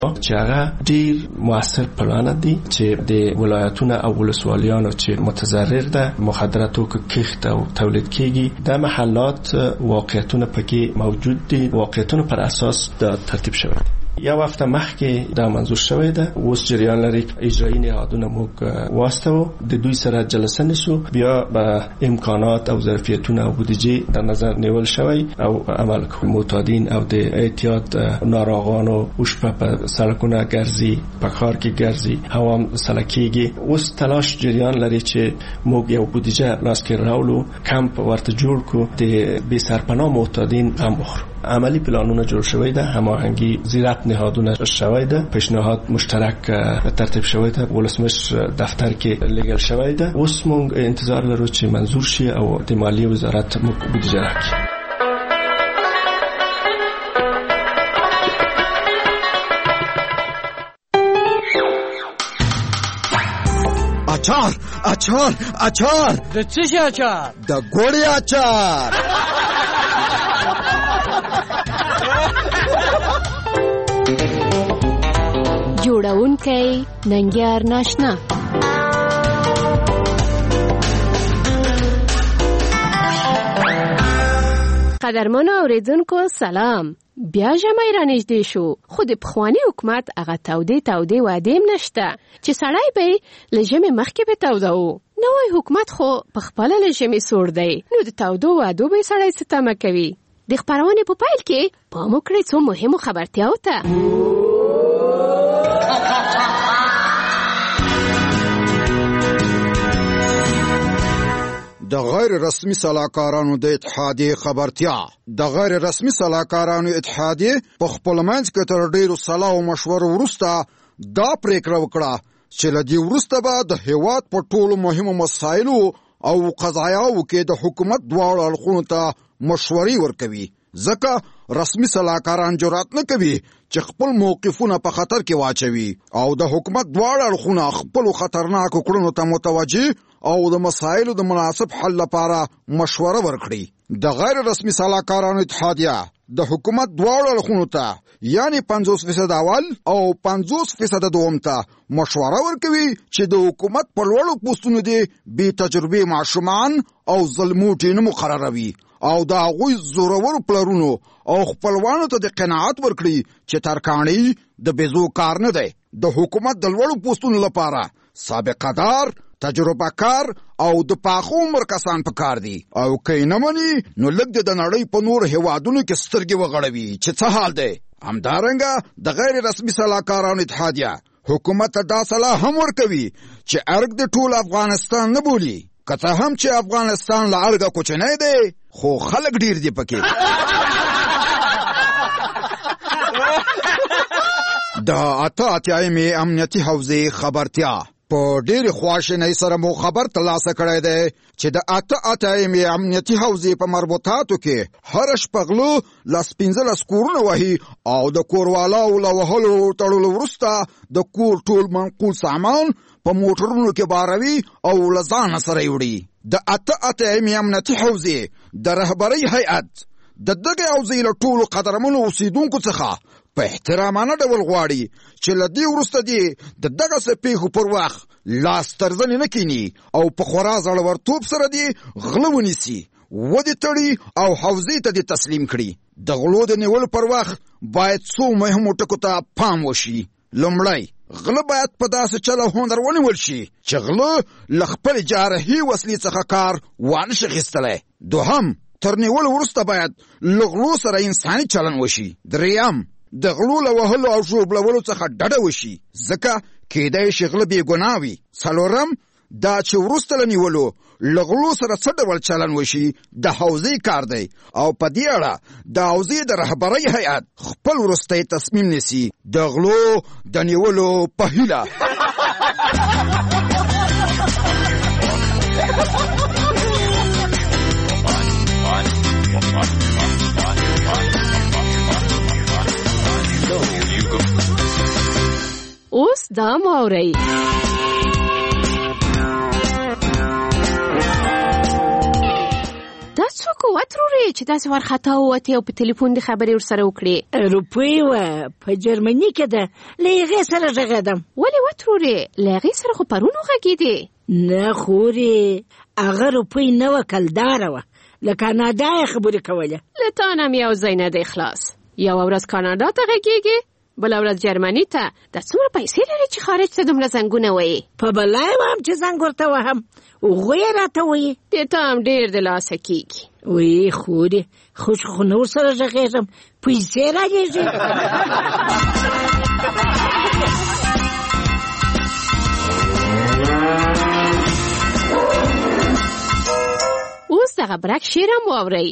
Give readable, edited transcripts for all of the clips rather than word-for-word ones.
چې هغه ډیر موثر پلان دي چې د ولایتونو او ولسوالیانو چې متضرر ده مخدرات او کښت او تولید کیږي د محلات واقعیتونه پکې موجود دي. واقعیتونو پر اساس د ترتیب شوی یا وخت مخکې دا منظور شوی ده. اوس جریان لري اجرایی نهادونه موږ واسطو د دوی سره جلسه نشو بیا به امکانات او ظرفیتونه او بودجه در نظر نیول شوی او عمل کوي. معتادین او د احتیاط ناراغانو اوشپه په سړکونو ګرځي په کار کې ګرځي هوا سلکیږي. اوس تلاش جریان لري چې موږ یو بودجه لاس کې راولو کمپ ورته جوړ کو د بې سرپناه معتادین غم بخورو. عملی پلانونه جوړ شوی ده، هماهنگی زیرت نهادونه شوی ده، پیشنهاد مشترک ترتیب شوی ده، ولسمشر دفتر کې لګل شوی ده. اوس موږ انتظار لرو چې منظور شي او د مالیې وزارت موږ بودجه راکړي. اچار اچار اچار د څه شي اچار؟ د ګوړې اچار. جوړونکی ننګیار ناشنا. قدرمنو اوریدونکو سلام. بیا ژمی را نږدې شو خو د پخواني حکومت هغه تودې وعدې هم نشته چې سړی به له ژمي مخکې به توده و. نوی حکومت خو پخپله له ژمي سوړ دی نو د تودو وعدو به سړی څه تمه کوي. د خپرونې په پیل کې پام وکړئ څو مهمو خبرتیاو ته. د غیر رسمي سلاکارانو د اتحادیې خبرتیا. د غیر رسمي سلاکارانو اتحادیې په خپل منځ کې تر ډیرو سلا او مشورو وروسته دا پریکړه وکړه چې له دې وروسته به د هیواد په ټولو مهمو مسایلو او قضایاو کې د حکومت دواړو اړخونو ته مشورې ورکوي. ځکه رسمي سلاکاران جرأت نه کوي چې خپل موقفونه په خطر کې واچوي او د حکومت دواړه اړخونه خپل خطرناکو کړنو ته متوجه او د مسایلو د مناسب حل لپاره مشوره ورکړي. د غیر رسمي سلاکارانو اتحادیه د حکومت دواړو اړخونو ته یعنی 50% اول او 50% دوم ته مشوره ورکوي چې د حکومت په لوړو پوستونو دي بې تجربې ماشومان او ظلموټي نه مقرروي او د هغوی زورورو پلرونو او خپلوانو ته د قناعت ورکړي چې ترکاڼي د بېزو کار نه دی. د حکومت د لوړو پوستونو لپاره سابقه دار، تجربه کار او د پاخو عمر کسان پکار دي او که یې نه مني نو لږ د نړۍ په نور هیوادونو کې سترګې وغړوي چې څه حال دی. همدارنګه د غیر رسمي سلاکارانو اتحادیه حکومت ته دا صلاح هم ورکوي چې ارګ د ټول افغانستان نه بولي، که څه هم چې افغانستان له ارګه کوچنی دی خو خلک ډیر دي پکې. د اته اتیایمې امنیتي حوزې خبرتیا. په ډېر خواشینۍ سره مو خبر ترلاسه کړی دی چې د اته اتیایمې امنیتي حوزې په مربوطاتو کې هر شپه غلو 15 کورونه وهي او د کوروالاو له وهلو تړلو وروسته د کور ټول منقول سامان په موټرونو کې باروي او له ځانه سره وړي. د اته اتیایمې امنیتي حوزې د رهبرۍ هیئت د دغې حوزې له ټولو قدرمنو اوسیدونکو څخه په احترامانه ډول غواړي چې له دې وروسته دې د دغسې پیښو پر وخت لاس ترزنې نه کیني او په خورا زړورتوب سره دې غله ونیسي، ودې تړي او حوزې ته دې تسلیم کړي. د غلو د نیولو پر وخت باید څو مهمو ټکو ته پام وشي. لومړی، غله باید په داسې چل او هنر ونیول شي چې غله له خپلې جارحي وسلې څخه کار وانه شي اخیستلی. دوهم، تر نیولو وروسته باید له غلو سره انساني چلن وشي. دریم، د غلو له وهلو او ژوبلولو څخه ډډه وشي ځکه کیدای شي غله بې ګناه وي. څلورم، دا چې وروسته له نیولو له غلو سره څه ډول چلن وشي د حوزې کار دی او په دې اړه د حوزې د رهبرۍ هیئت خپل وروستی تصمیم نیسي د غلو د نیولو په هیله. اوس دا مورئ. د دا څوک وترورې چې داسې وارخطا ووتې او په تلیفون د خبرې ورسره وکړې؟ روپۍ وه په جرمني کې ده، له هغې سره غږېدم. ولې وترورې؟ له هغې سره خو پرون وغږېدې. نه خورې، هغه روپۍ نه وه، کلداره وه، له کانادا یې خبرې کولې. له تا نه م یو ځای نه دی خلاص. یوه ورځ کانادا ته غږېږې، بله ورځ جرمني ته. دا څومره پیسې لري چې خارج ته دومره زنګونه وایي؟ په بلا یې وهم چې زنګ ورته وهم، هغوی یې راته وایي. د تا هم ډېر د لاسه کېږي. وی خورې، خو نور سره غږېږم، پیسې رالیږي. اوس دغه برک شعر هم واورئ.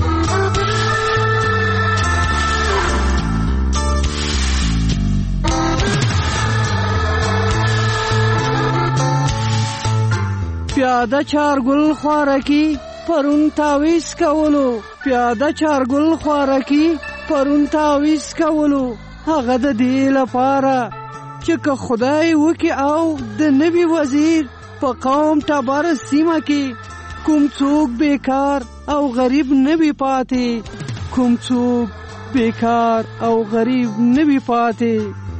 پیاده چارګل خوارکی پرون تاویز کولو، پیاده چارګل خوارکی پرون تاویز کولو. هغه د دې لپاره چې که خدای وکي او د نبی وزیر په قوم ټبر سیمه کې کوم څوک بیکار او غریب نبی پاتې، کوم څوک بیکار او غریب نبی پاتې.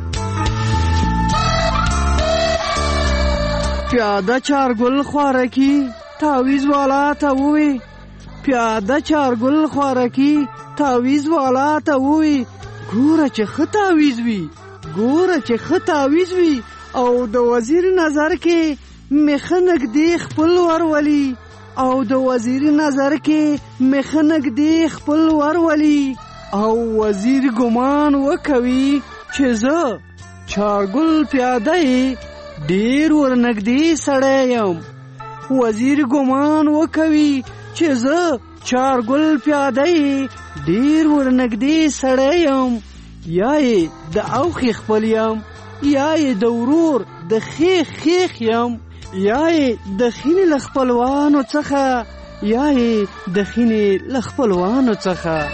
پیاده چارګل خوارکی تاویز والا ته ووی، پیاده چارګل خوارکی تاویز والا ته ووی، ګوره چې ښه تاویز وي، ګوره چې ښه تاویز وي. او د وزیر نظر کې مخه نږدې خپل ورولي، او د وزیر نظر کې مخه نږدې خپل ورولي. او وزیر ګمان وکوي چې زه چارګل پیاده یې ډیر ورنږدې سړی یم. وزیر ګمان وکوي چې زه چارګل پیاده یې ډیر ورنږدې سړی یم. یا یې د اوښې خپل یم، یا یې د ورور د خیخ یم، یا یې د خینې له خپلوانو څخه، یا یې د خینې له خپلوانو څخه.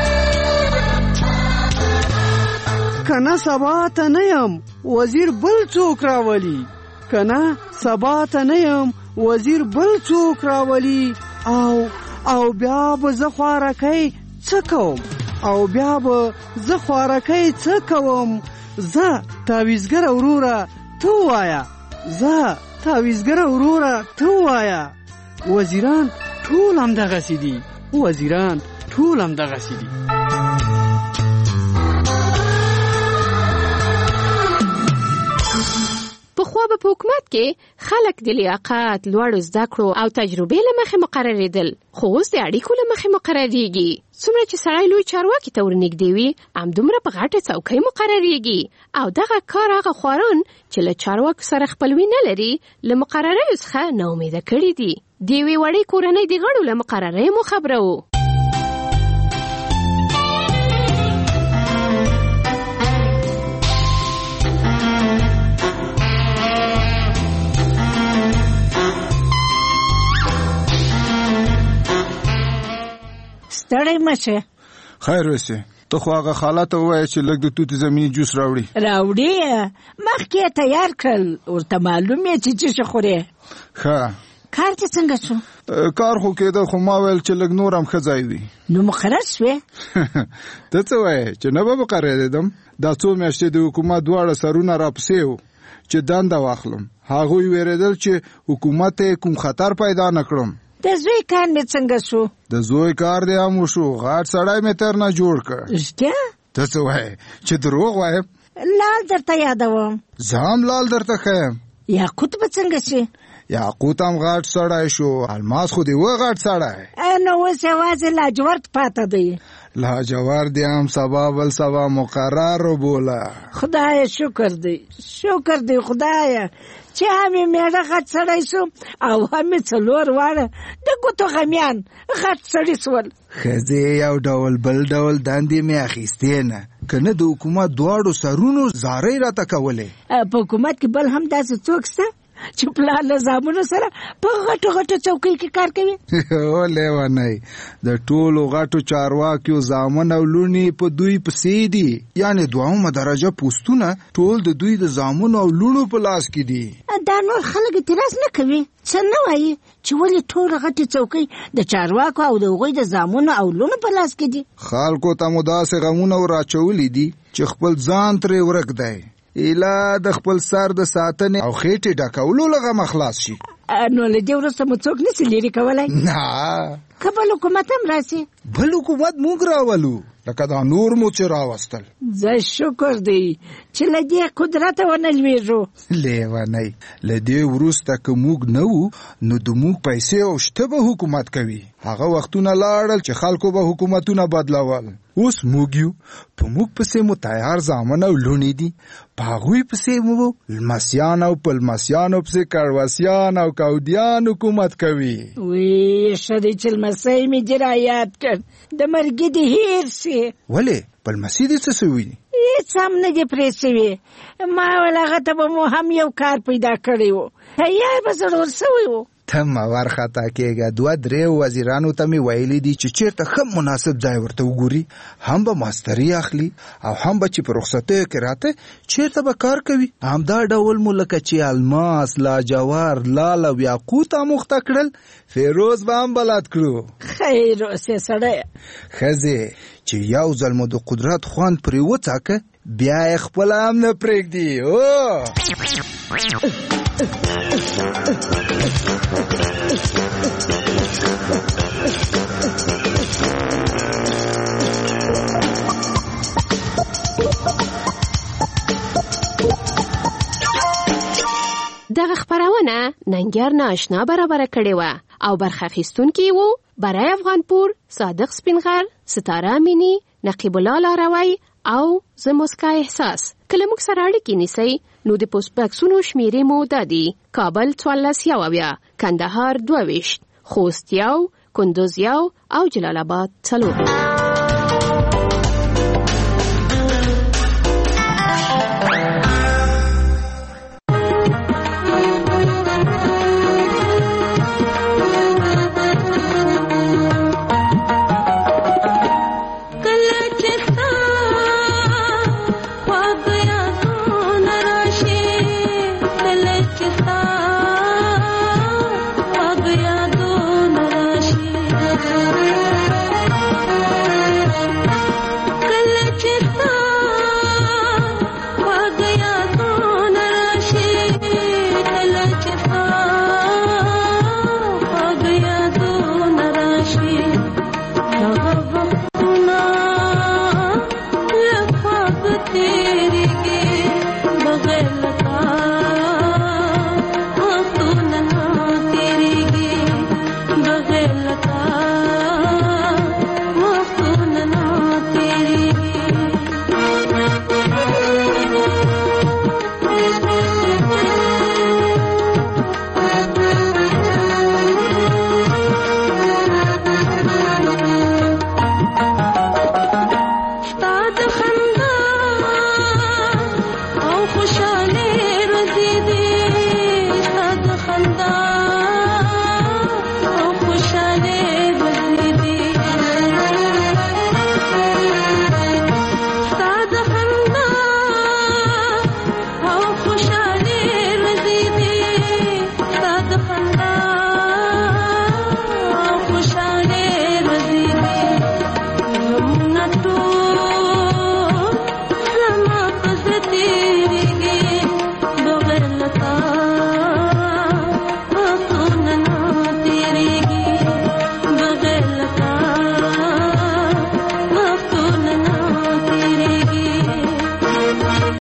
کنه سبا ته نه یم وزیر بل څوک راولي، کنه سبا ته نه یم وزیر بل څوک راولي. او بیا به زه خوارکی څه کوم، او بیا به زه خوارکی څه کوم. زه تاویزګر وروره ته وایا، زه تاویزګر وروره ته وایا. وزیران ټول هم دغسې دي، وزیران ټول هم دغسې دي. پخوا به په حکومت کې خلک د لیاقت، لوړو زده کړو او تجربې له مخې مقررېدل، خو اوس د اړیکو له مخې مقرریږي. څومره چې سړی لوی چارواکي ته ورنږدې وي، همدومره په غټه څوکۍ مقرریږي. او دغه کار هغه خواران چې له چارواکو سره خپلوي نه لري، له مقرریو څخه ناامیده کړي دي. د یوې وړې کورنۍ د غړو له مقرریو مو خبره وو. ستړی مشه. خیر وسې، ته خو هغه خاله ته ووایه چې لږ د توت زمیني جوس راوړي. مخکې یې تیار کړل، ورته معلوم یې چې څه خورې. ښه، کار دې څنګه شو؟ کار خو کېده، خو ما ویل چې لږ نور هم ښه ځای وي. نو مقرر شوې؟ ته څه وایې چې نه به مقررېدم؟ دا څو میاشتې د حکومت دواړه سرونه راپسې وو چې دنده واخلم. هغوی وېرېدل چې حکومت ته کوم خطر پیدا نه کړم. د زوی کار مې څنګه شو؟ د زوی کار دې هم وشو، غټ سړی مې تر نه جوړ کړ. رښتیا؟ ته څه وایې چې دروغ وایم؟ لال درته یادوم. زه هم لال درته ښیم. یاقوت به څنګه شي؟ یاقوت هم غټ سړی شو، الماس خو دې و غټ سړی. نو اوس یوازې لاجورد پاته دی. لاجورد هم سبا بل سبا مقرر وبوله. خدای شکر دی، شکر دی خدای چې همې میړه غټ سړی شو او همې څلور واړه د ګوتو غمیان غټ سړي شول. ښځې یو ډول بل ډول دندې مې اخیستې نه، که نه د حکومت دواړو سرونو زارۍ راته کولې. په حکومت کې بل هم داسې څوک شته؟ چې پلار له زامنو سره په غټو غټو چوکۍ کې کار کوي. او لیونی د ټولو غټو چارواکیو زامن او لوڼي په دوی پسې دي، یعنی دویمه درجه پوستونه ټول د دوی د زامنو او لوڼو په لاس کې دي. دا نور خلک اعتراض نه کوي، څه نه وایي چې ولې ټول غټې چوکۍ د چارواکو او د هغوی د زامنو او لوڼو په لاس کې دي. خلکو ته مو داسې غمونه راچولي دي چې خپل ځان ترې ورک دی، ایله د خپل سر د ساتنې او خېټې ډکولو له غمه خلاص شي. نو له دې وروسته مو څوک نشي لرې کولی؟ نه، که بل حکومت هم راشي. بل حکومت موږ راولو، لکه دا نور مو چې راوستل. زه شکر دی چې له دې قدرته ونه لوېږو. لیونی له دې وروسته که موږ نه وو نو د موږ پیسې او شته به حکومت کوي. هغه وختونه لاړل چې خلکو به حکومتونه بدلول. اوس موږ یو، په موږ پسې مو تیار زامن او لوڼې دي، په هغوی پسې مو لمسیان او پلمسیانو پسې کړوسیان او کودیان حکومت کوي. وی ښه دی چې لمسی مې دې رایاد کړ، د مرګي دې هېر شي. ولې پلمسي دې څه سوي؟ هېڅ هم نه دې پرې شوي. ما ویل هغه ته به مو هم یو کار پیدا کړی و، تیار به زړور شوی و. ته مه ورخطا کېږه. 2-3 وزیرانو ته مې ویلي دي چې چېرته ښه مناسب ځای ورته وګوري، هم به ماستري اخلي او هم به چې په رخصتیو کې راته چېرته به کار کوي. همدا ډول مو لکه چې الماس، لاجوار، لال او یاقوت آموخته کړل، فیروز به هم بلد کړو. خیر اوسې سړی. ښځې چې یو ځل مو د قدرت خوند پرې وڅاکه، بیا یې خپله هم نه پرېږدي. دغه خپرونه ننګیار ناشنا برابر کړې وه او برخه اخیستونکي وو برای افغانپور، صادق سپینغر، ستاره امینی، نقیب الله لاروی او زه مسکا احساس. کله موږ سره اړیکې نیسئ نو د پوسټ بکسونو شمیرې مو دا دي: کابل 14 کندهار 22 خوست 1 کندوز 1 او جلال آباد 4.